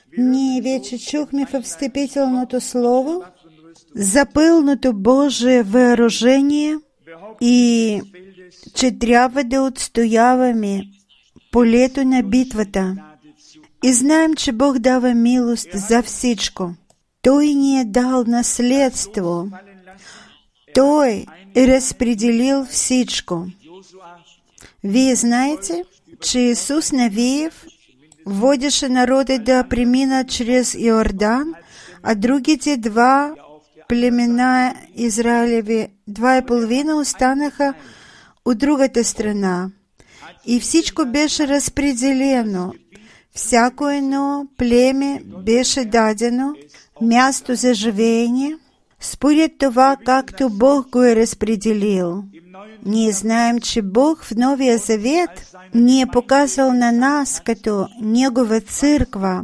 Ние вече чухме в встъпителното слово за пълното Божие въоръжение и че трябва да отстояваме полето на битвата. И знаем, че Бог дава милост за всичко. Той ни е дал наследство. Той е разпределил всичко. Вие знаете, че Исус Навиев водеше народа да преминат чрез Йордан, а другите два племена Израилеви, 2,5 останаха от другата страна. И всичко беше разпределено. Всяко едно племе беше дадено място за живеене, според това, както Бог го е разпределил. Ние знаем, че Бог в Новия Завет ни е показал на нас като Негова църква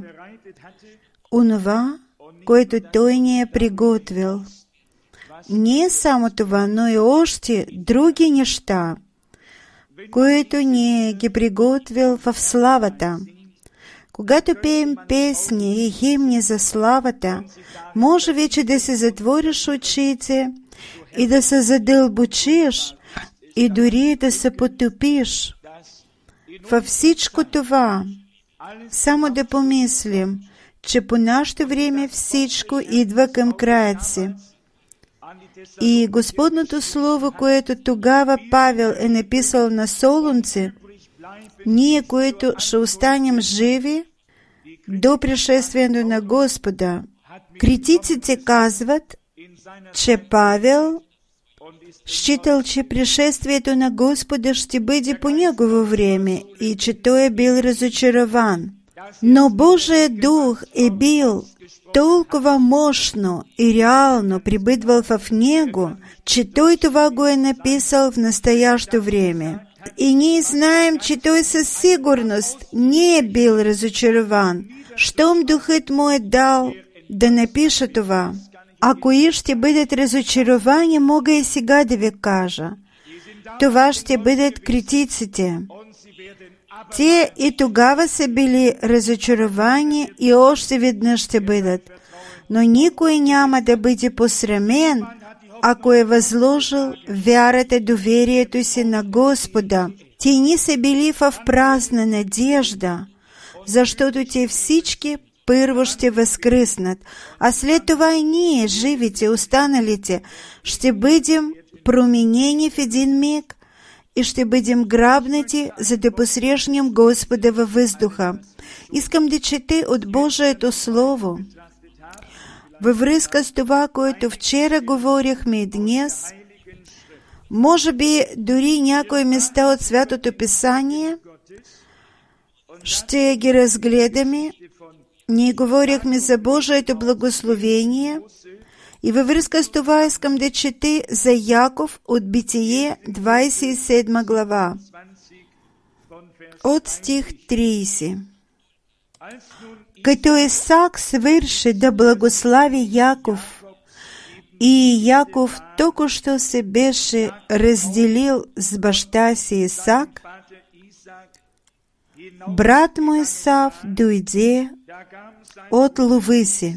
онова, което Той ни е приготвил. Не само това, но и още други неща, които ни ги приготвил в славата. Когато пеем песни и химни за славата, може вече да се затвориш очите и да се задълбочиш и дори да се потопиш във всичко това. Само да помислим, че по нашето време всичко идва към краят си. И Господното Слово, което тогава Павел е написал на Солунце, ние, които ще останем живи до пришествието на Господа. Критиците казват, че Павел считал, че пришествието на Господа ще бъде по негово време и че той е бил разочарован. Но Божият Дух е бил толкова мощно и реално прибъдвал в него, че той това го е написал в настоящо време. И ние знаем, че той със сигурност не е бил разочарован, щом Духът му е дал да напише това. Ако и ще бъдат разочаровани, мога и сега да ви кажа. Това ще бъдат критиците. Те и тогава са били разочаровани и още веднъж ще бъдат. Но никой няма да бъде посрамен, ако е възложил вярата, доверието си на Господа. Те не са били в празна надежда, защото те всички първо ще възкръснат, а след това и ние, живите, останалите, ще бъдем променени в един миг и ще бъдем грабнати, за да посрещнем Господа във въздуха. Искам да чета от Божието Слово. Във връзка с това, което вчера говорихме и днес, може би дори някои места от Святото Писание ще ги разгледаме. Ние говорихме за Божието благословение и във връзка с това искам да чета за Яков от Битие 27 глава, от стих 30. Като Исак свърши да благослави Яков, и Яков току-що се беше разделил с баща си Исак, брат му Исав дойде от лова си.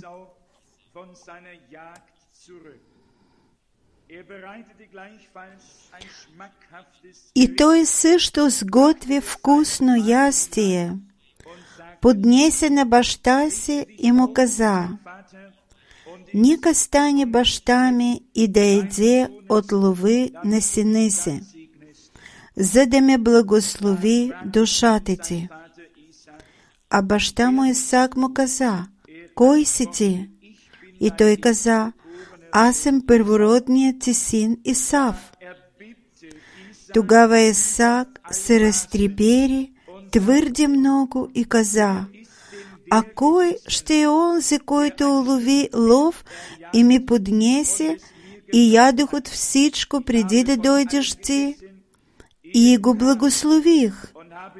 И той също сготви вкусно ястие, поднесе на баща си и му каза: нека стане баща ми и да яде от лови на сина си, за да ме благослови душата ти. А баща му Исак му каза: кой си ти? И той каза: аз съм първородният ти син Исав. Тогава Исак се разтрепери твърде много и каза: а кой ще е онзи, който улови лов и ми поднесе, и ядох от всичко преди да дойдеш ти? И го благослових.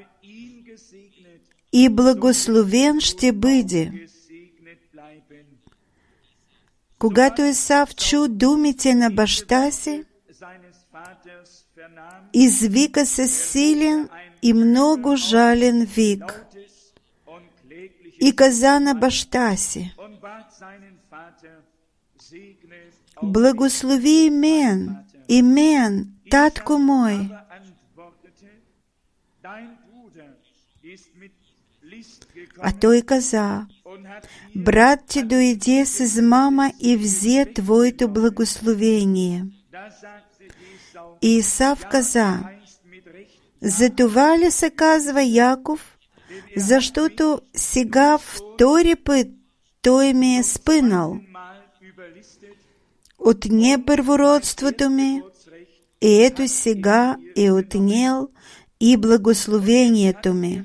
И благословен ще бъде. Когато Исав чу думите на баща си, извика се силен и много жален вик и каза на баща си: благослови мен, татко мой. А той каза: брат ти дойде с измама и взе твоето благословение. И Исав каза: за това ли се казва Яков? Защото сега втори път той ме е спънал. Отне първородството ми, и ето сега е отнел и благословението ми.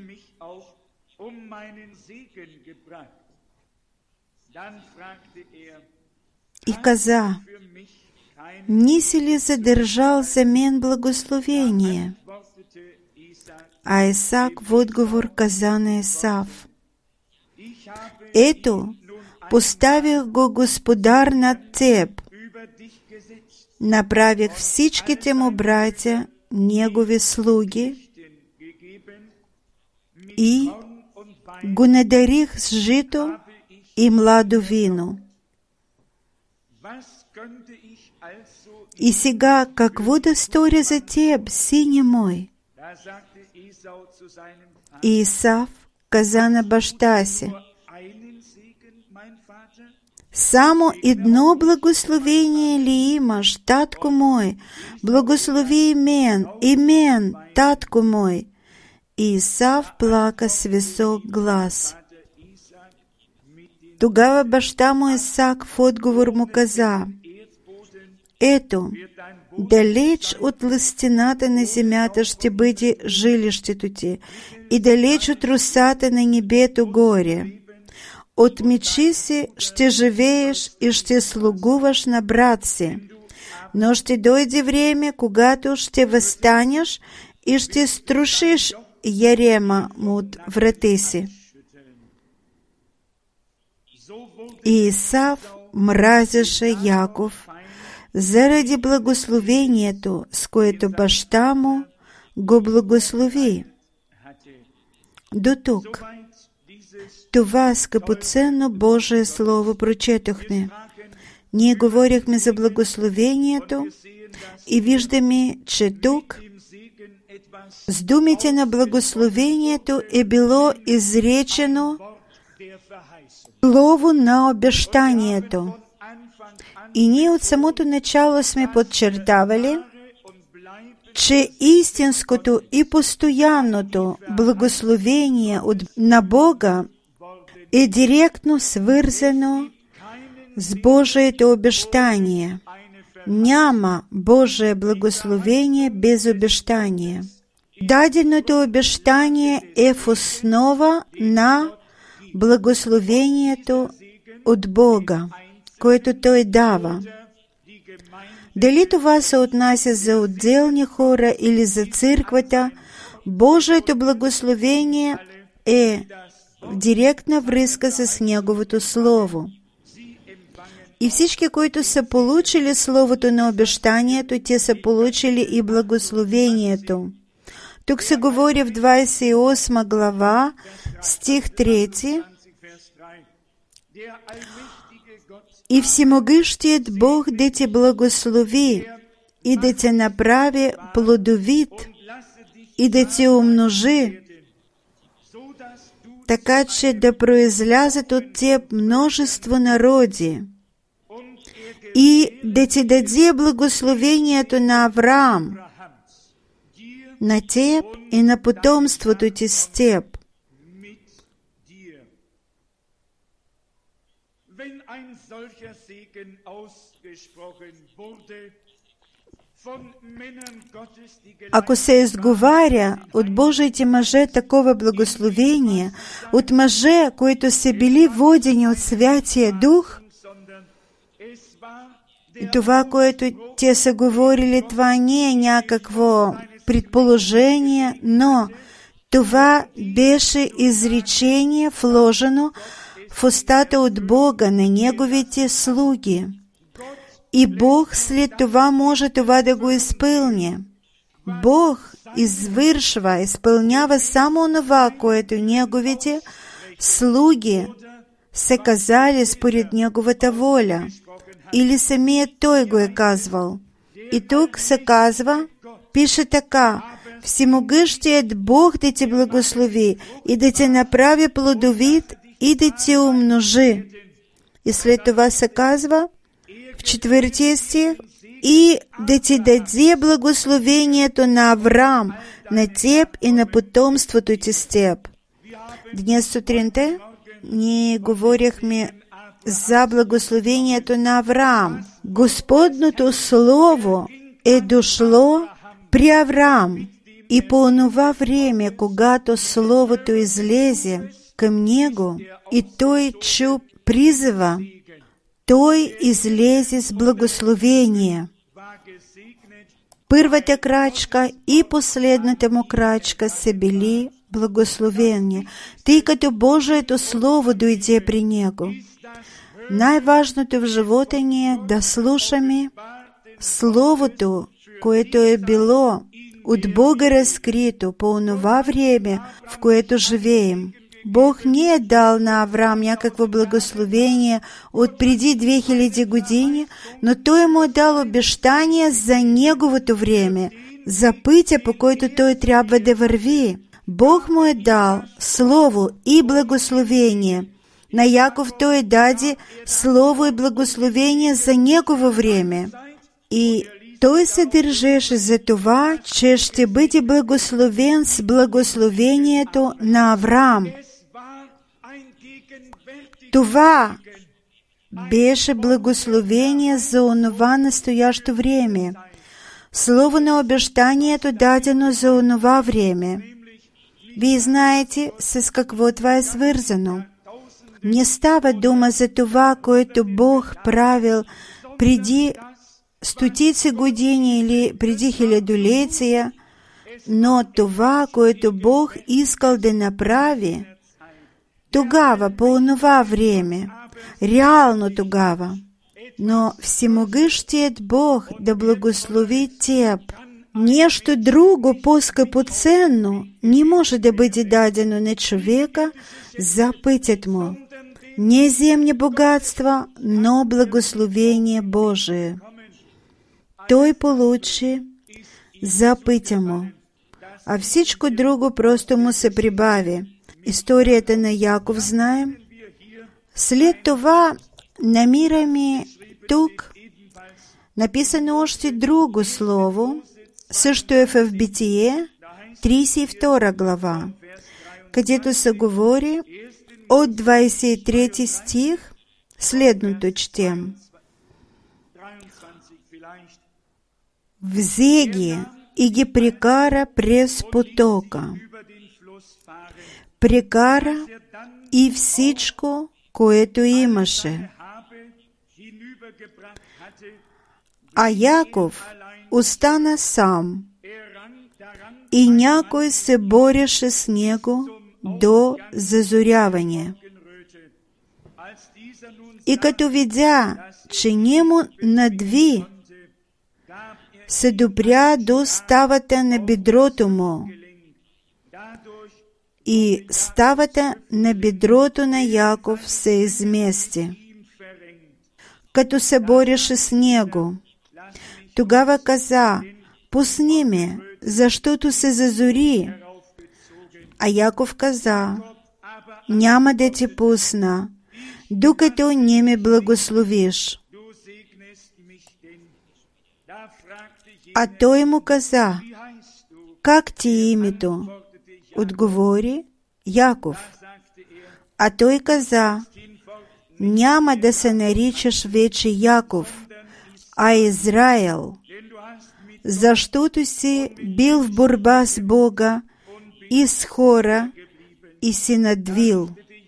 И каза: не си ли задържал за мен благословение? А Исак в отговор каза на Исав: ето, поставих го господар над теб, направих всичките му братя негови слуги и го надарих с жито и младо вино. И сега какво да сторя за теб, сине мой? И Исав каза на баща си: само едно благословение ли имаш, татко мой? Благослови и мен, татко мой. И Исав плака с висок глас. Тогава баща му Исак в отговор му каза: ето, далеч от лъстината на земята ще бъде жилището ти и далеч от росата на небето горе. От мечи си ще живееш и ще слугуваш на брат си, но ще дойде време, когато ще възстанеш и ще струшиш ярема му от врати си. И Исав мразеше Яков заради благословението, с което баща му го благослови. До тук. Това скъпоценно Божие Слово прочетохме. Ние говорихме за благословението и виждаме, че тук с думите на благословението е било изречено слово на обещанието. И ние от самото начало сме подчертавали, че истинското и постоянното благословение на Бога е директно свързано с Божието обещание. Няма Божие благословение без обещание. Даденото обещание е в основа на благословението от Бога, което Той дава. Дали това се отнася за отделни хора или за църквата, Божието благословение е в директна връзка с Неговото Слово. И всички, които са получили Словото на обещанието, те са получили и благословението. Тук се говори в 28 глава, стих 3. И всемогъщият Бог да те благослови и да те направи плодовит и да те умножи, така че да произлязат от теб множество народи, и да ти даде благословението на Авраам, на теб и на потомството ти с теб. Ако се изговаря от Божиите мъже такова благословение, от мъже, които са били водени от Святия Дух, и това, което те са говорили, това не е някакво предположение, но това беше изречение, вложено в устата от Бога на Неговите слуги. И Бог след това може това да го изпълни. Бог изпълнява само това, което Неговите слуги се казали според неговата воля, или самият той го е казвал. И тук се казва, пише така: Всемогъщият Бог да те благослови и да те направи плодовит и да те умножи. И след това се казва в 4 стих: и да ти даде благословението на Авраам, на теб и на потомството ти с теб. Днес сутринта ние говорихме за благословението на Авраам. Господното Слово е дошло при Авраам. И по онова време, когато Словото излезе към него, и той чу призива, той излезе с благословение. Първата крачка и последната му крачка са били благословени, тъй като Божието Слово дойде при него. Най-важното в живота ни е да слушаме Словото, което е било от Бога разкрито по онова време, в което живеем. Бог не е дал на Авраам някакво благословение от преди 2000 години, но Той му е дал обещание за неговото време, за пътя, по който той трябва да върви. Бог му е дал Слово и благословение. На Яков Той даде Слово и благословение за негово време. И той се държеше за това, че ще бъде благословен с благословението на Авраам. Това беше благословение за онова настоящо време. Слово на обещанието дадено за онова време. Вие знаете с какво това е свързано. Не става дума за това, което Бог правил преди стотици години или преди хилядолетия, но това, което Бог искал да направи тогава, по онова време, реално тогава. Но всемогъщият Бог да благослови теб. Нещо друго по-скъпоценно не може да бъде дадено на човека за пътят му. Не земни богатства, но благословение Божие. Той получи за пътя му, а всичко друго просто му се прибави. Историята на Яков знаем. След това намираме тук написано още друго слово, също е в Битие, 32 глава, където се говори от 23 стих, следното четем. Взе ги и ги прекара през потока. Прекара и всичко, което имаше. А Яков остана сам, и някой се бореше с него до зазоряване. И като видя, че не му надви, се допря до ставата на бедрото му, и ставата на бедрото на Яков се измести, като се бореше с него. Тогава каза: пусни ме, защото се зазори. А Яков каза: няма да те пусна, докато не ме благословиш. А той му каза: как ти е името? Отговори: Яков. А той каза: няма да се наричаш вече Яков, а Израел, защото си бил в борба с Бога и с хора и си надвил.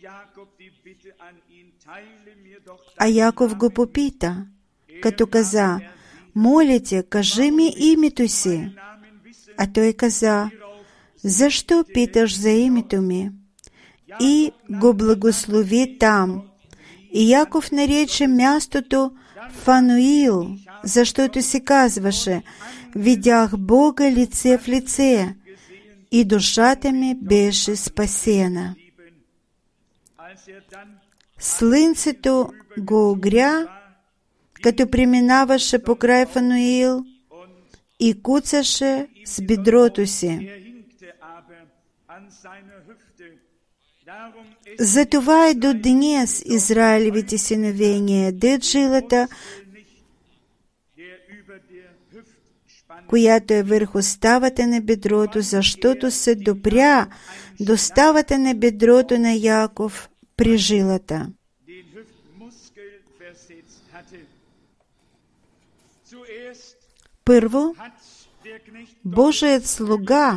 А Яков го попита, като каза: моля те, кажи ми името си. А той каза: защо питаш за името ми? И го благослови там. И Яков нарече мястото Фануил, защото си казваше: видях Бога лице в лице, и душата ми беше спасена. слънцето го огря, като преминаваше покрай Фануил и куцаше с бедрото си. Затова и до днес Израилевите синове не ядат жилата, която е върху ставата на бедрото, защото се допря до ставата на бедрото на Яков при жилата. Първо, Божият слуга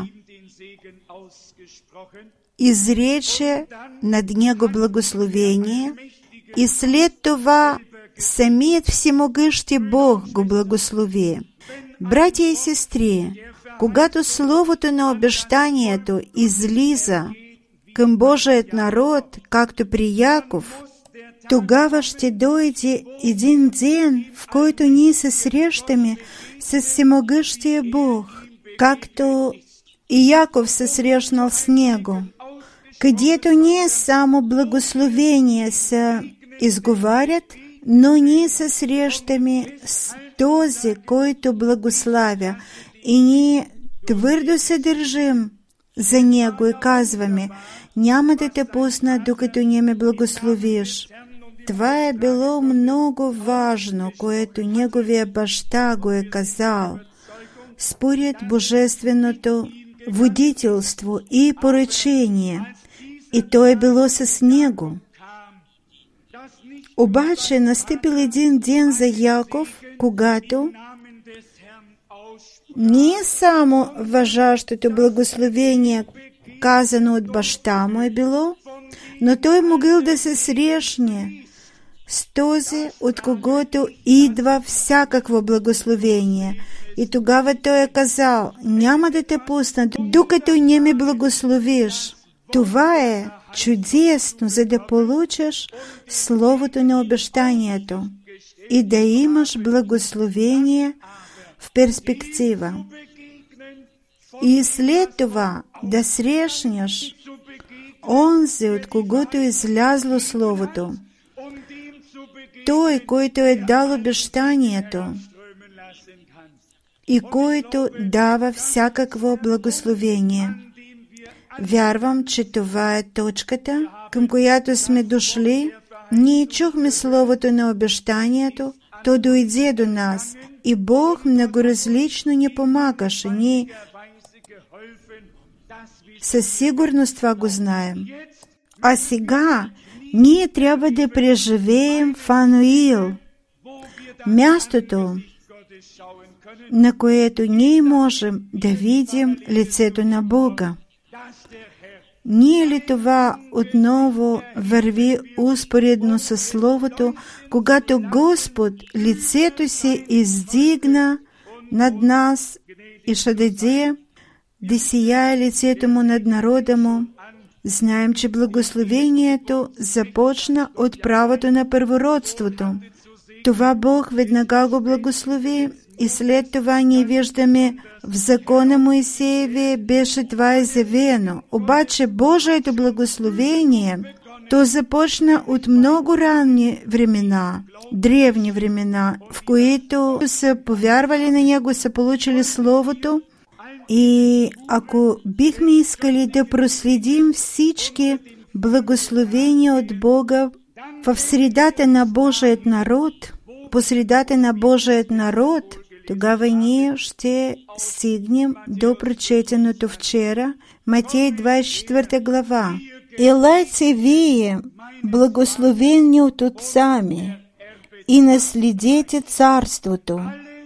изрече над него благословение и след това самият всемогъщи Бог го благослови. Братя и сестри, когато словото на обещанието излиза към Божият народ, както при Яков, тогава ще дойде един ден, в който ние се срещаме с всемогъщия Бог, както и Яков се срещнал с него, където не само благословения се изговарят, но ние се срещаме с този, който благославя, и ние твърдо се държим за него и казваме: няма да те пусна, докато не ме благословиш. Това е било много важно, което неговия баща го е казал, според божественото водителство и поръчение, и то е било с него. Обаче настъпил един ден за Яков, когато не само важащото благословение, казано от баща му, е било, но той могъл да се срещне с този, от когото идва всякакво благословение. И тогава той е казал: няма да те пусна, докато не ме благословиш. Това е чудесно, за да получиш словото на обещанието и да имаш благословение в перспектива. И след това да срещнеш онзи, от когото е излязло словото, той, който е дал обещанието и който дава всякакво благословение. Вярвам, че това е точката, към която сме дошли. Ние чухме словото на обещанието, то дойде до нас и Бог многоразлично ни помагаше. Ние със сигурност това го знаем. А сега ние трябва да преживеем Фануил, мястото, на което ние можем да видим лицето на Бога. Ние ли това отново върви успоредно със Словото, когато Господ лицето си издигна над нас и ще даде да сияе лицето му над народа му? Знаем, че благословението започна от правото на първородството. Това Бог веднага го благослови и след това ние виждаме в закона Моисееви беше това изявено. Обаче Божието благословение, то започна от много ранни времена, древни времена, в които са повярвали на Него, са получили Словото. И ако бихме искали да проследим всички благословения от Бога в средата на Божият народ, по средата на Божият народ, тогава ние ще стигнем до прочетеното вчера, Матей 24 глава. Елайте вие, благословени от отцами, и наследете царството.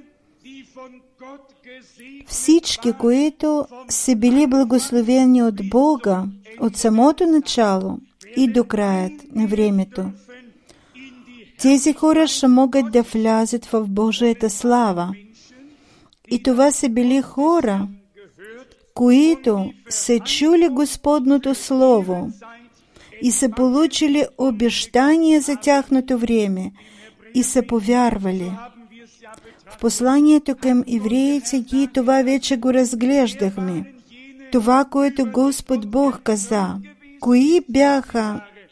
Всички, които са били благословени от Бога от самото начало и до краят на времето, тези хора ще могат да влязат в Божията слава. И това са били хора, които са чули Господното Слово и са получили обещание за тяхното време и са повярвали. В посланието към евреите и това вече го разглеждахме. Това, което Господ Бог каза. Кои бяха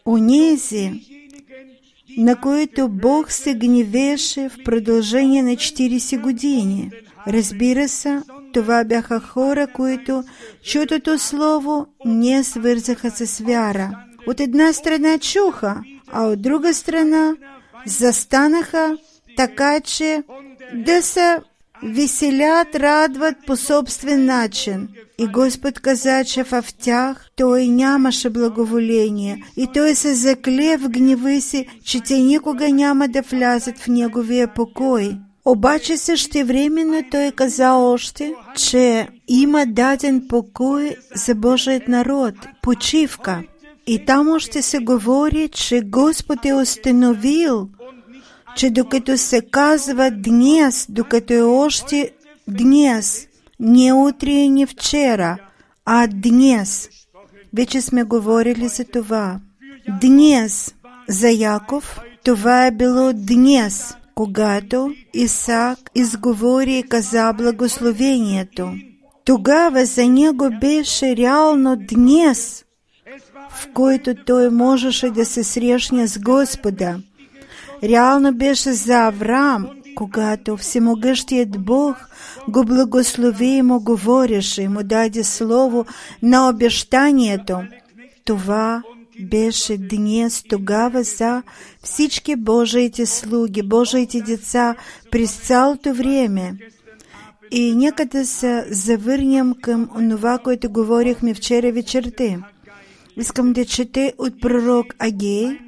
онези, на които Бог се гневеше в продължение на 40 години. Разбира се, това бяха хора, които чутото слово не свързаха с вяра. От една страна чуха, а от друга страна застанаха така, че да се веселят, радват по собствен начин. И Господ каза, че в тях Той нямаше благоволение. И Той се закле в гнева си, че те никога няма да влязат в Неговия покой. Обаче същевременно Той каза още, че има даден покой за Божият народ, почивка. И там още се говори, че Господ е установил, че докато се казва днес, докато е още днес, не утре и не вчера, а днес. Вече сме говорили за това. Днес за Яков, това е било днес, когато Исак изговори и каза благословението. Тогава за него беше реално днес, в който той можеше да се срещне с Господа. Реално беше за Авраам, когато Всемогъщият Бог го благослови и му говореше, му даде слово на обещанието. Това беше днес тогава за всички Божиите слуги, Божиите деца през цялото време. И нека да се завърнем към онова, което говорихме вчера вечерта. Искам да чете от пророк Агей.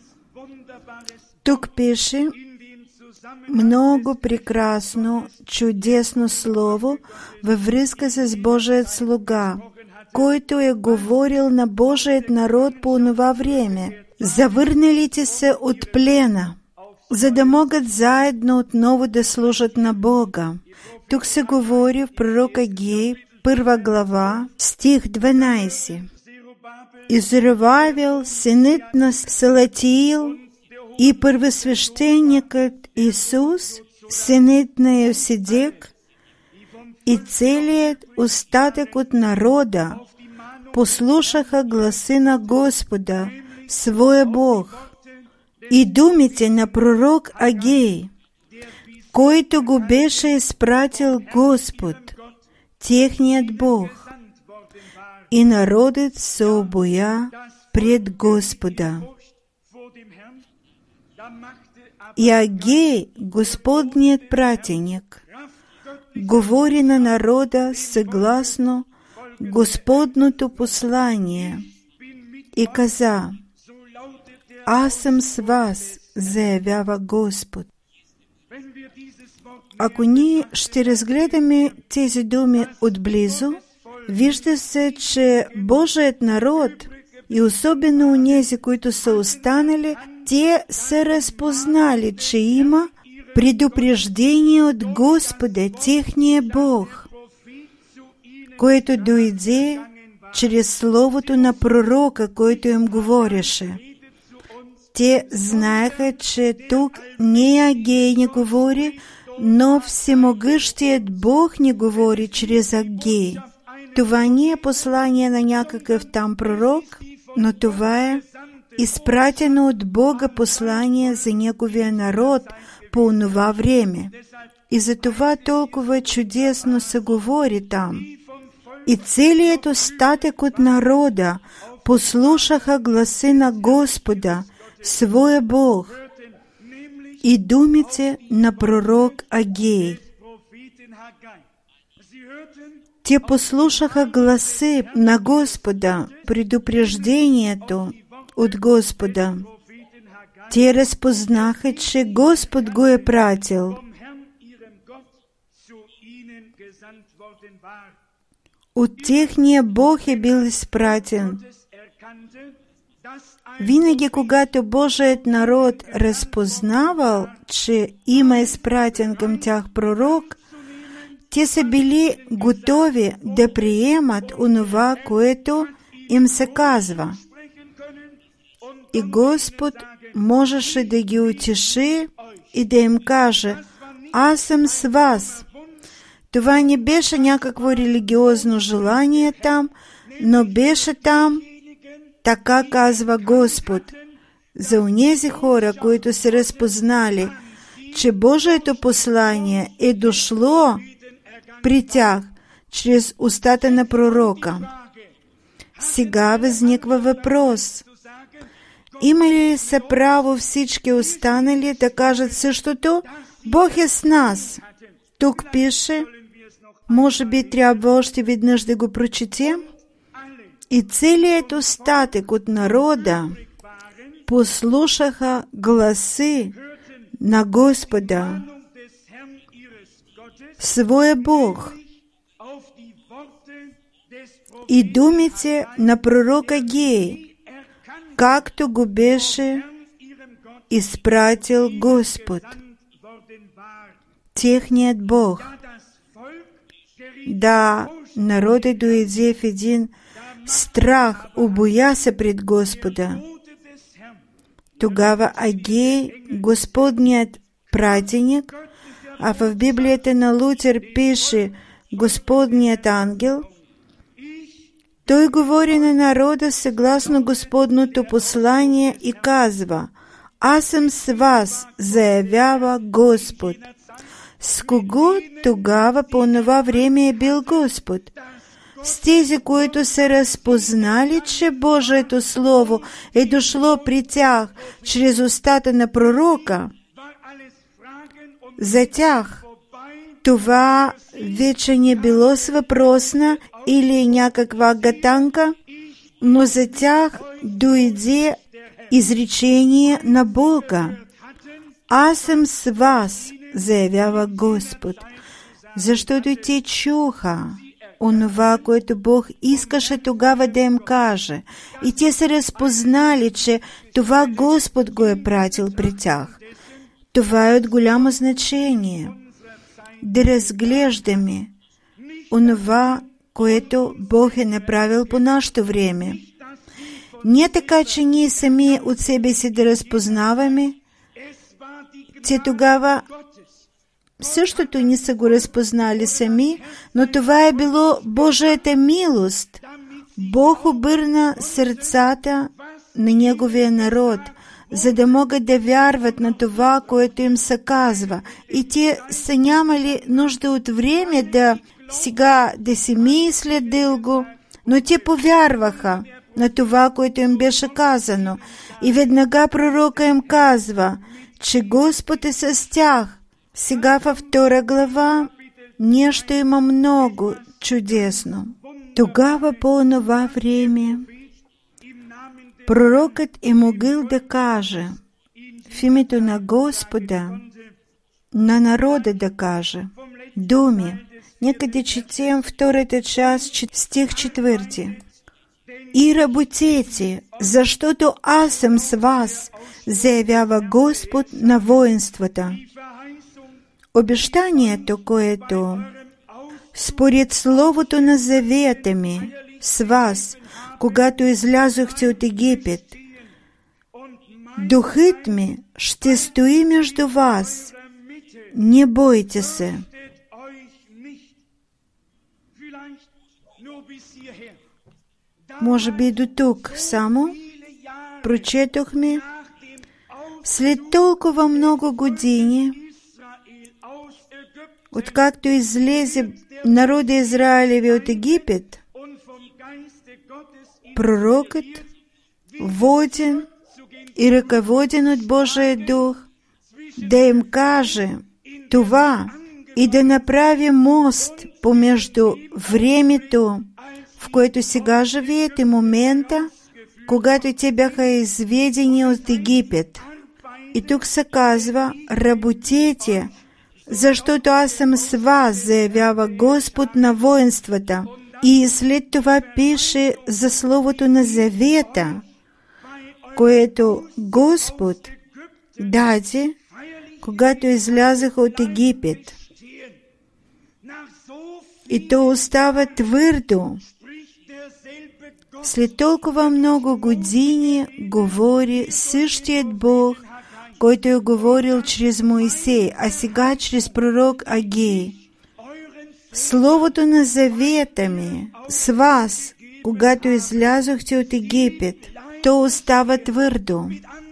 Тук пише много прекрасно, чудесно слово във връзка с Божият слуга, който е говорил на Божият народ по онова време. Завърналите се от плена, за да могат заедно отново да служат на Бога. Тук се говори в пророк Агей, 1 глава, стих 12. И Зоробабел, синът на Салатиил, и първосвещеникът Исус, синът на Йоседек, и целият остатък от народа послушаха гласа на Господа, своя Бог, и думите на пророк Агей, който го беше изпратил Господ, техният Бог. И народът се обоя пред Господа. И Агей, Господният пратеник, говори на народа съгласно Господното послание и каза: Аз съм с вас, заявява Господ. Ако ние ще разгледаме тези думи отблизо, вижда се, че Божият народ и особено онези, които са останали, те са разпознали, че има предупреждение от Господа, техния Бог, което дойде чрез словото на пророка, който им говореше. Те знаеха, че тук не Агей не говори, но Всемогъщият Бог не говори чрез Агей. Това не е послание на някакъв там пророк, но това е изпратено от Бога послание за Неговия народ по онова време. И за това толкова чудесно се говори там. И целият остатък от народа послушаха гласа на Господа, своя Бог, и думите на пророк Агей. Те послушаха гласа на Господа, предупреждението от Господа. Те разпознаха, че Господ го е пратил. От техния Бог е бил изпратен. Винаги, когато Божият народ разпознавал, че има изпратен към тях пророк, те са били готови да приемат онова, което им се казва. И Господ можеше да ги утеши и да им каже: Аз съм с вас. Това не беше някакво религиозно желание там, но беше там Така казва Господ за онези хора, които се разпознали, че Божието послание е дошло при тях чрез устата на пророка. Сега възниква въпрос: има ли са право всички останали да кажат същото? Бог е с нас. Тук пише, може би трябва още веднъж да го прочетем. И целият остатък от народа послушаха гласи на Господа, своя Бог, и думите на пророка Агей, както го беше изпратил Господ, техният Бог. Да, народът дойде в един страх, убояся пред Господа. Тогава Агей, Господният пратеник, а в Библията на Лутер пише Господният ангел, той говори на народа съгласно Господното послание и казва: аз съм с вас, заявява Господ. С кого тогава по това време е бил Господ? С тези, които са разпознали, че Божието Слово е дошло при тях чрез устата на пророка. За тях това вече не било с въпросна или някаква гатанка, но за тях дойде изречение на Бога. Аз съм с вас, заявява Господ, защото те чуха онова, което Бог искаше тогава да им каже. И те са разпознали, че това Господ го е пратил при тях. Това е от голямо значение. Да разглеждаме онова, което Бог е направил по нашето време. Не така, че ние сами от себе си да разпознаваме. Те тогава същото не са го разпознали сами, но това е било Божията милост. Бог обърна сърцата на Неговия народ, за да могат да вярват на това, което им се казва. И те са нямали нужда от време сега да си мислят дълго, но те повярваха на това, което им беше казано. И веднага пророка им казва, че Господ е с тях. Сега във 2 глава нещо има много чудесно. Тогава по онова време пророкът е могъл да каже в името на Господа, на народа да каже думи. Нека да четем 2 част, стих 4. И работете, защото аз съм с вас, заявява Господ на воинствата. Обещанието, което според словото на завета ми с вас, когато излязохте от Египет, духът ми ще стои между вас. Не бойте се. Може би до тук само прочетохме. След толкова много години, откакто излезе народа Израилеви от Египет, пророкът, воден и ръководен от Божия дух, да им каже това и да направи мост помежду времето, в което сега живеете, момента, когато те бяха изведени от Египет. И тук се казва, работете, защото аз съм с вас, заявява Господ на воинствата. И след това пише за словото на завета, което Господ даде, когато излязаха от Египет. И то остава твърдо. След толкова много години говори същият Бог, който е говорил чрез Моисей, а сега чрез пророк Агей. Словото на завета ми с вас, когато излязохте от Египет, то остава твърдо.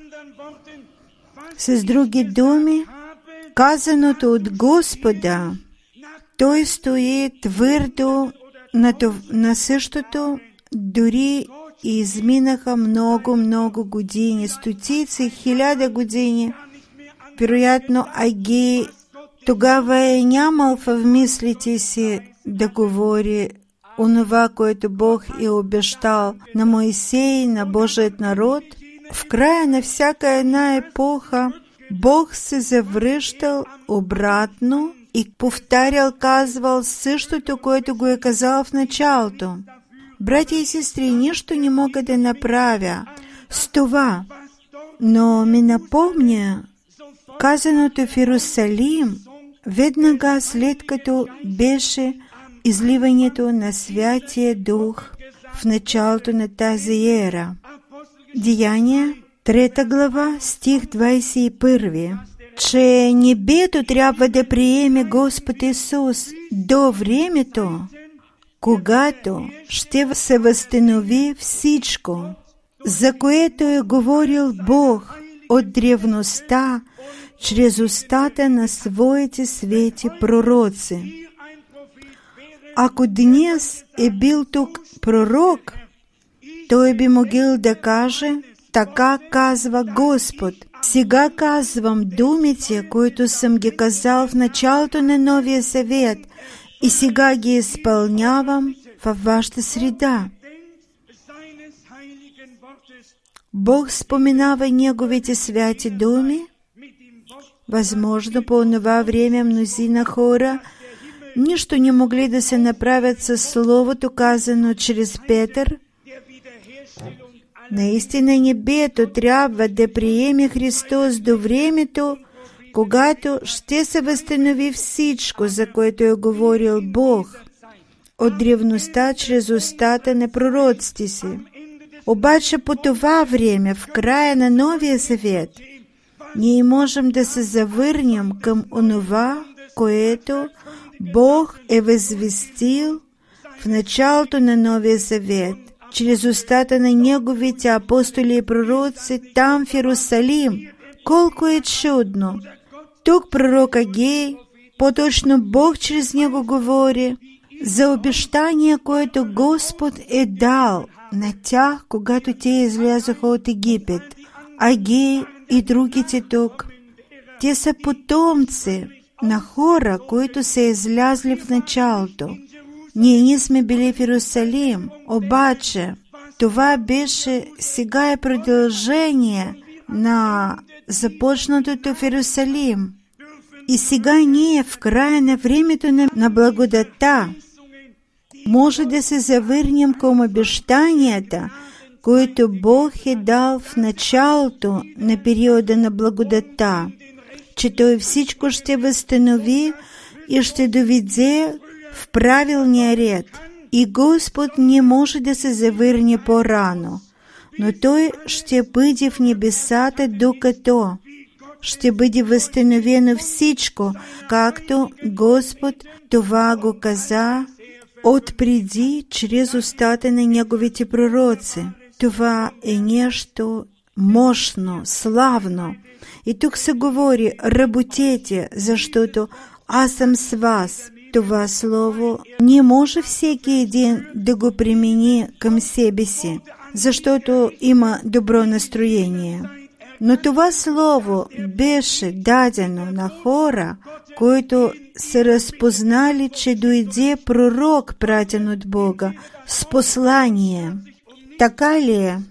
С други думи, казаното от Господа, той стои твърдо на същото, дори и изминаха много години, стотици, 1000 години. Вероятно, Агей тогава е нямал в мислите си да говори онова, което Бог е обещал на Моисей, на Божият народ. В края на всяка една епоха Бог се завръщал обратно и повтарял, казвал същото, което го е казал в началото. Братя и сестри, нищо не мога да направя с това, но ми напомня казаното в Иерусалим веднага след като беше изливането на Святия Дух в началото на тази ера. Деяния, 3 глава, стих 21, че небето трябва да приеме Господ Исус до времето, когато ще се възстанови всичко, за което е говорил Бог от древността, чрез устата на своите свети пророци. Ако днес е бил тук пророк, той би могъл да каже, така казва Господ. Сега казвам думите, които съм ги казал в началото на Новия Завет, и сега ги изпълнявам във вашата среда. Бог споменава Неговите святи думи. Възможно по това време мнозина хора нищо не могли да се направят със Словото, казано чрез Петър. Наистина небето трябва да приеме Христос до времето, когато ще се възстанови всичко, за което е говорил Бог от древността чрез устата на пророците си. Обаче по това време, в края на Новия Завет, ние можем да се завърнем към онова, което Бог е възвестил в началото на Новия Завет, чрез устата на Неговите апостоли и пророци там в Иерусалим. Колко е чудно! Тук пророк Агей, по-точно Бог чрез него говори за обещание, което Господ е дал на тях, когато те излязоха от Египет. Агей и другите тук, те са потомци на хора, които са излязли в началото. Ние не сме били в Иерусалим, обаче това беше сега е продължение на започнатото в Иерусалим. И сега ние в края на времето на благодата може да се завърнем към обещанията, които Бог е дал в началото на периода на благодата, че Той всичко ще възстанови и ще доведе в правилния ред. И Господ не може да се завърне по-рано, но Той ще бъде в небесата, докато ще бъде възстановено всичко, както Господ това го каза отпреди чрез устата на Неговите пророци. Това е нещо мощно, славно. И тук се говори, работете, защото аз съм с вас. Това слово не може всеки един да го примени към себе си, защото има добро настроение. Но това слово беше дадено на хора, които са разпознали, че дойде пророк, пратен от Бога, с послание. Така ли е?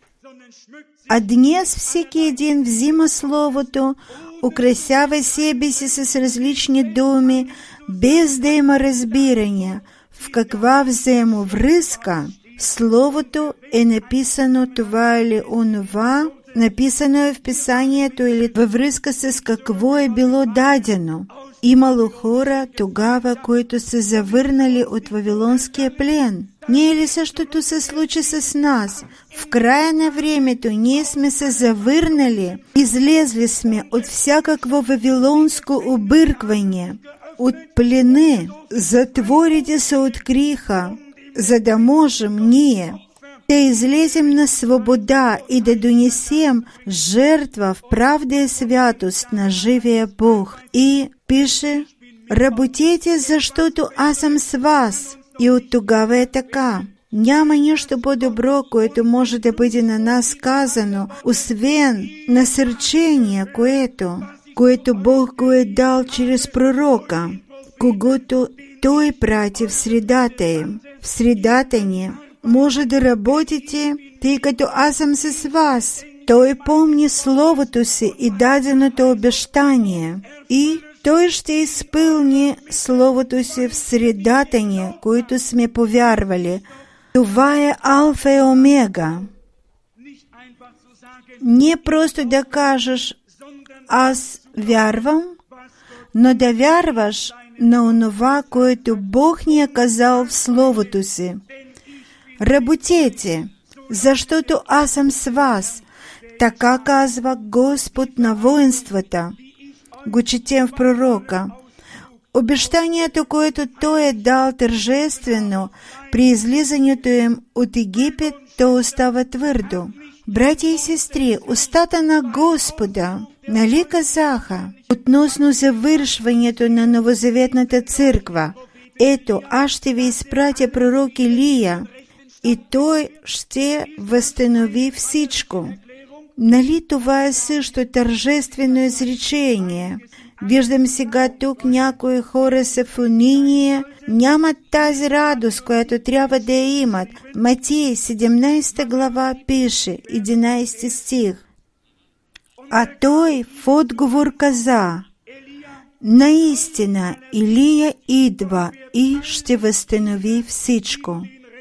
А днес всеки един взима Словото, украсява себе си с различни думи, без да има разбиране в каква взаимовръзка Словото е написано това или онова, написано е в Писанието или във връзка с какво е било дадено. Имало хора тогава, които се завърнали от Вавилонския плен. Не е ли същото се случи с нас? В края на времето ние сме се завърнали, излезли сме от всякакво вавилонско объркване, от плени, затворите се откриха за да можем ние да излезем на свобода и да донесем жертва в правда и святост на живия Бог. И пише: работете, защото аз съм с вас. И от тогава е така. Няма нищо по-добро, което може да бъде на нас казано, освен насърчение, което Бог го е дал чрез пророка, когото Той прати в средата им. В средата ни може да работите, тъй като аз съм с вас. Той помни Словото си и даденото обещание. И Той ще изпълни Словото си в средата ни, които сме повярвали. Това е Алфа и Омега. Не просто да кажеш: аз вярвам, но да вярваш на онова, което Бог ни е казал в Словото си. Работете, защото аз съм с вас. Така казва Господ на воинствата. Го четем в пророка. Обещанието, което Той е дал тържествено при излизането им от Египет, то остава твърдо. Братя и сестри, устата на Господа, нали казаха относно завършването на новозаветната църква: ето, аз ще ви изпратя пророк Илия, и той ще възстанови всичко. Нали това е също тържествено изречение? Виждам сега тук някои хора са в униние, нямат тази радост, която трябва да я имат. Матей 17 глава пише, 11 стих. А той в отговор каза: наистина Илия идва и ще възстанови всичко.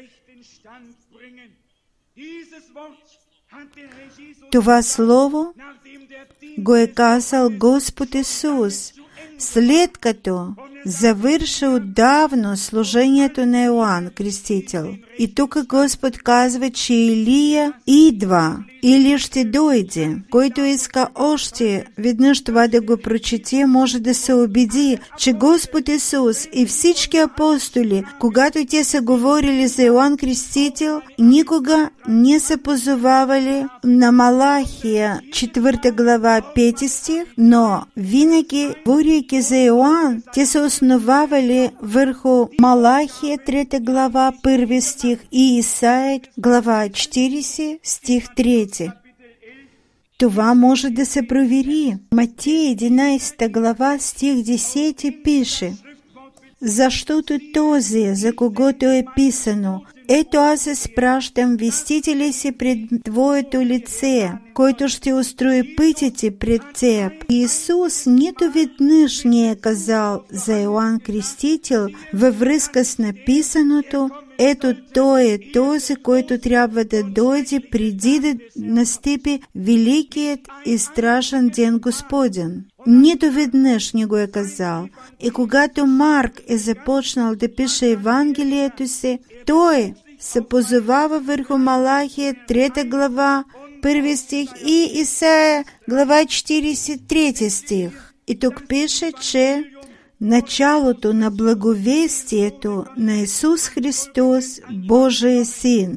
Това слово го е казал Господ Исус, след като завърши отдавна служението на Йоан Крестител. И тук Господ казва, че Илия идва или ще дойде. Който иска още веднъж това да го прочете, може да се убеди, че Господ Исус и всички апостоли, когато те са говорили за Йоан Крестител, никога не са позовавали на Малахия 4 глава 5 стих, но винаги, говорейки за Йоан, те са основавали върху Малахия 3 глава 1 стих и Исаия глава 40 стих 3. Това може да се провери. Матей 11 глава стих 10 пише: защото този, за когото е писано: ето аз изпращам вестители си пред твоето лице, който ще устрои пътите пред теб. Исус нито веднъж не е казал за Йоан Крестител във връзка с написаното: ето той е този, който трябва да дойде преди да настъпи великият и страшен ден Господен. Нито веднъж не го е казал. И когато Марк е започнал да пише Евангелието си, той се позовава върху Малахия 3 глава 1 стих и Исаия глава 43 стих. И тук пише, че началото на благовестието на Исус Христос, Божия Син,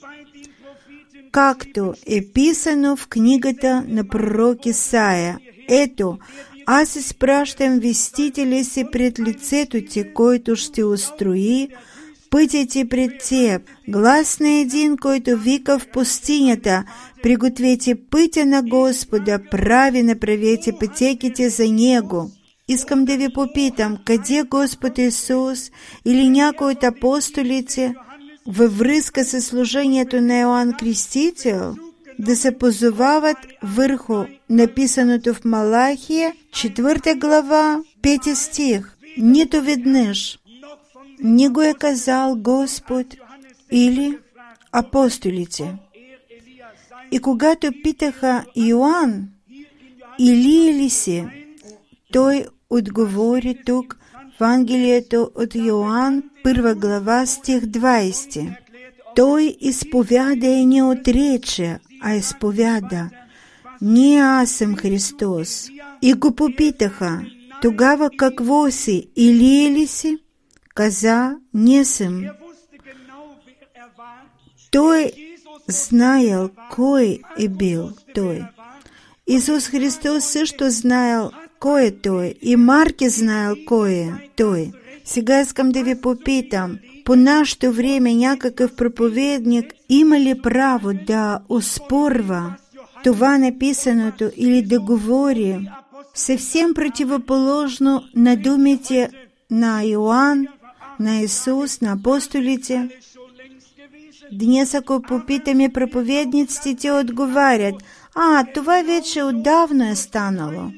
както е писано в книгата на пророк Исаия: ето, аз изпращам вестители си пред лицето ти, който ще устрои пътите пред теб. Глас на един, който вика в пустинята: пригответе пътя на Господа, направете пътеките за Него. Искам да ви попитам, къде Господ Исус или някой от апостолите във връзка с служението на Йоан Крестител да се позовават върху написаното в Малахия 4 глава 5 стих. Нито веднъж не го е казал Господ или апостолите. И когато питаха Йоан: Илия ли си? Той отговори тук в Евангелието от Йоан, 1 глава, стих 20. Той изповяда и не отрече, а изповяда: не аз съм Христос. И го попитаха: тогава какво си, Илия ли си? Каза: не съм. той знаел кой е бил той. Исус Христос също знаел кой е той и Марк е знаел кой е той. Сега искам да ви попитам, по нашето време някакъв проповедник има ли право да оспорва това написаното или да говори съвсем противоположно на думите на Йоан, на Исус, на апостолите? Днес, ако попитаме проповедниците, те отговарят: това вече отдавна е станало.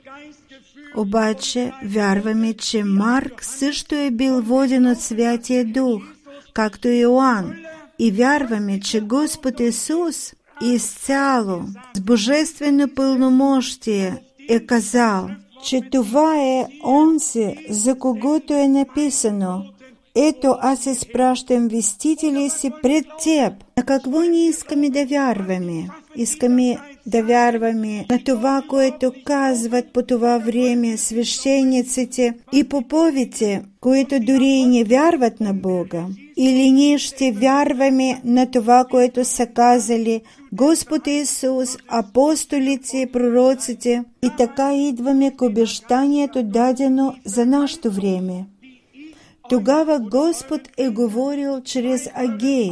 Обаче вярваме, че Марк също е бил воден от Святия Дух, както и Йоан, и вярваме, че Господ Исус изцяло с божествено пълномощие е казал, че това е онзи, за когото е написано: ето, аз изпращам вестители си пред теб. На какво ние искаме да вярваме? Искаме да вярваме на това, което казват по това време свещениците и поповите, които дори и не вярват на Бога. Или ние ще вярваме на това, което са казали Господ Исус, апостолите и пророците, и така идваме к обещанието, дадено за нашето време. Тогава Господ е говорил чрез Агей.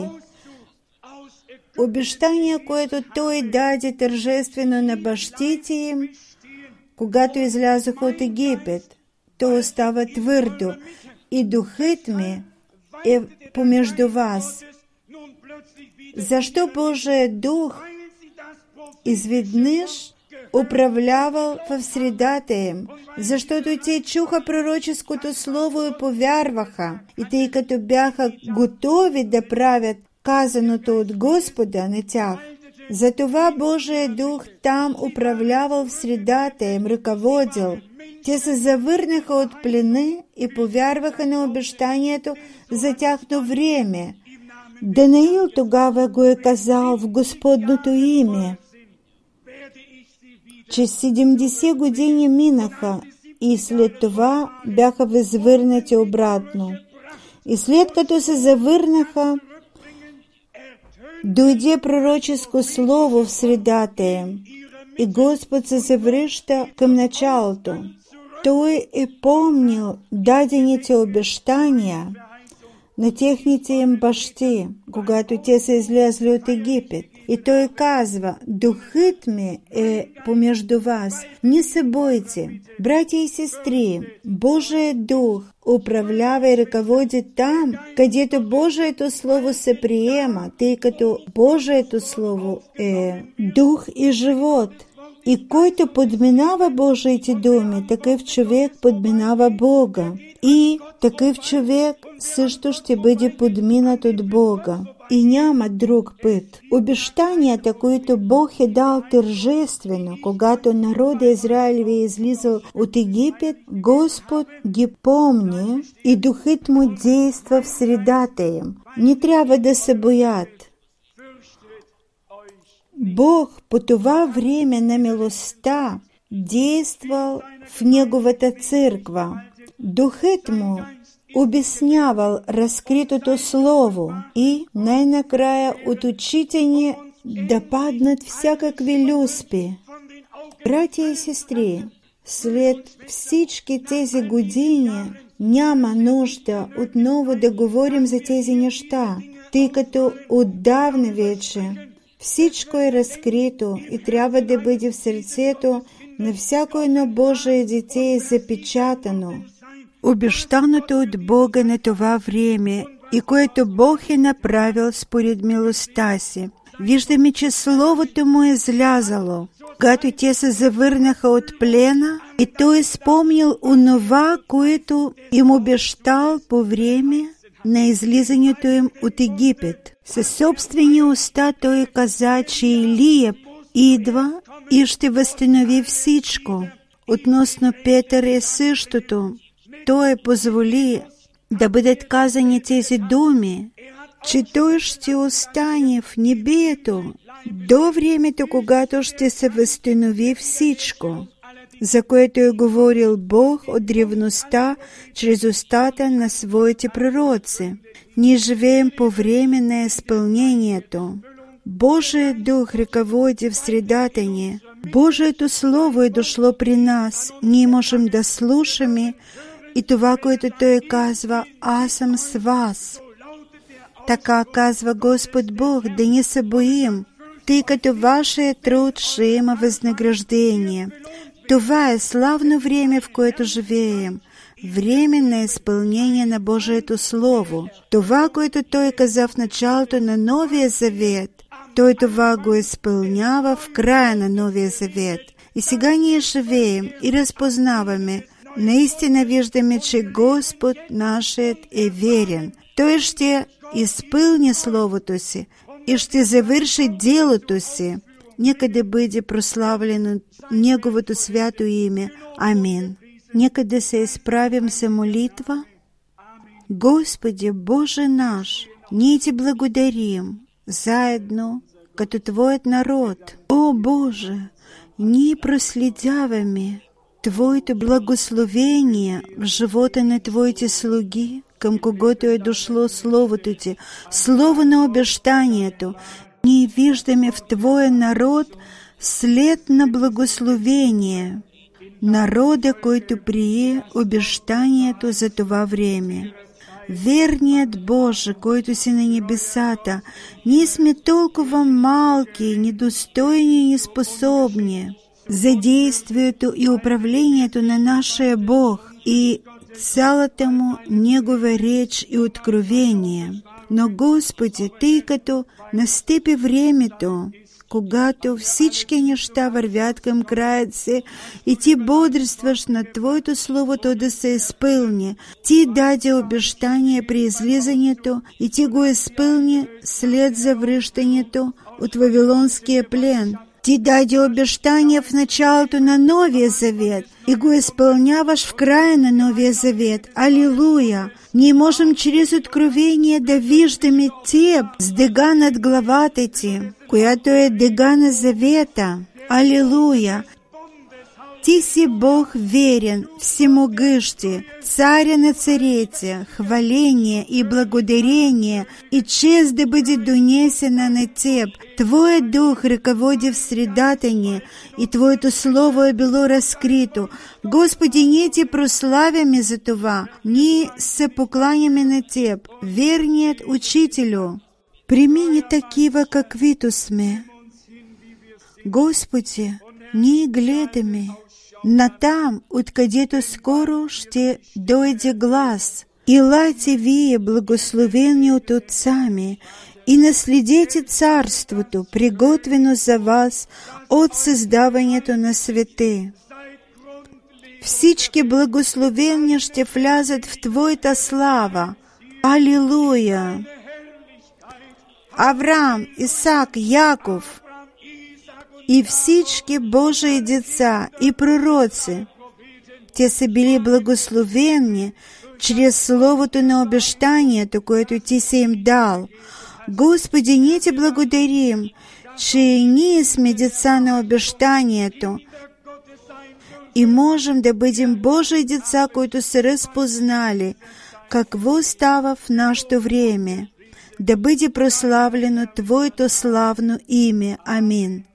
Обещание, което Той даде тържествено на бащите им, когато излязоха от Египет. То остава твърдо и духът ми е помежду вас. Защо Божият дух изведнъж управлявал в средата им? Защото те чуха пророческото слово и повярваха. И тъй като бяха готови да правят казаното от Господа на тях, затова Божият дух там управлявал в средата им, ръководил. Те се завърнаха от плена и повярваха на обещанието за тяхно време. Данаил тогава го е казал в Господното име, че 70 години минаха и след това бяха възвърнати обратно. И след като се завърнаха, дойде пророческо слово в средата им и Господ се завръща към началото. Той е помнил дадените обещания на техните им бащи, когато те са излезли от Египет. И Той казва: духът ми е помежду вас. Не се бойте, братя и сестри, Божият дух управлява и ръководи там, където Божието Слово се приема, тъй като Божието Слово е дух и живот. И който подминава Божиите думи, такъв човек подминава Бога. И такъв човек също ще бъде подминат от Бога. И няма друг път. Обещанията, които Бог е дал тържествено, когато народа Израилев е излизал от Египет, Господ ги помни и духът му действа в средата им. Не трябва да се боят. Бог по това време на милостта действал в Неговата църква. Духът му обяснявал разкритото Слово и най-накрая от очите ни да паднат всякакви люспи. Братя и сестри, след всички тези години няма нужда отново да говорим за тези неща, тъй като отдавна вече всичко е разкрито и трябва да бъде в сърцето на всяко едно Божие дете запечатано. Обещаното от Бога на това време и което Бог е направил според милостта си. Виждаме, че Словото му е излязало, когато те се завърнаха от плена, и Той е спомнил онова, което им обещал по време на излизането им от Египет. Със собствени уста Той каза, че Илия идва и ще възстанови всичко. Относно Петър е същото. Той позволи да бъдат казани тези думи, че Той ще остане в небето до времето, когато ще се възстанови всичко. за което е говорил Бог от древността чрез устата на своите пророци. Ние живеем по време на изпълнението. Божият Дух ръководи в средата ни. Божието Слово е дошло при нас. Ние можем да слушаме и това, което Той казва: аз съм с вас. Така казва Господ Бог, да не се боим, тъй като вашия труд ще има възнаграждение. Това е славно време, в което живеем. Време на изпълнение на Божието Слово. Това, което Той каза в началото на Новия Завет, Той това го изпълнява в края на Новия Завет. И сега ние живеем и разпознаваме. Наистина виждаме, че Господ нашият е верен. Той ще изпълни Словото си и ще завърши делото си. Нека да бъде прославлено Неговото свято име. Амин. Нека да се изправим за молитва. Господи, Боже наш, ние Ти благодарим заедно, като Твоят народ. О, Боже, ние проследяваме Твоето благословение в живота на Твоите слуги, към когото е дошло Словото Ти, Слово на обещанието. Ние виждаме в Твоя народ след на благословение, народа, който прие обещанието за това време. Верният Боже, който си на небесата, ние сме толкова малки, недостойни и неспособни за действието и управлението на нашия Бог и цялата Му Негова реч и откровение. Но, Господи, тъй като настъпи времето, когато всички неща вървят към краят си и Ти бодрстваш на Твоето Словото да се изпълни, Ти даде обещание при излизането и Ти го изпълни след завръщането от Вавилонския плен. Ти даде обещание в началото на Новия Завет и го изпълняваш в края на Новия Завет. Алилуя! Ние можем чрез откровение да виждаме Теб с дега над главата Ти, която е дега на Завета. Алилуя! Ти си Бог верен, всемогъщи, Царя на царете, хваление и благодарение и чест да бъде донесена на Теб. Твоя Дух ръководи в средата ни и Твоето Слово е било разкрито. Господи, ние Ти прославяме за това. Ние се покланяме на Теб, верният Учителю. Прими ни такива, каквито сме. Господи, ние гледаме натам, откъдето скоро ще дойде глас. Илайте вие, благословени от отцами, и наследете царството, приготвено за вас от създаването на свете. Всички благословения ще влязат в Твоята слава. Алилуя! Авраам, Исак, Яков и всички Божии деца и пророци, те са били благословени чрез Словото на обещанието, което Ти си им дал. Господи, ние Ти благодарим, че ние сме деца на обещанието и можем да бъдем Божии деца, които са разпознали какво става в нашето време. Да бъде прославлено Твоето славно име. Амин.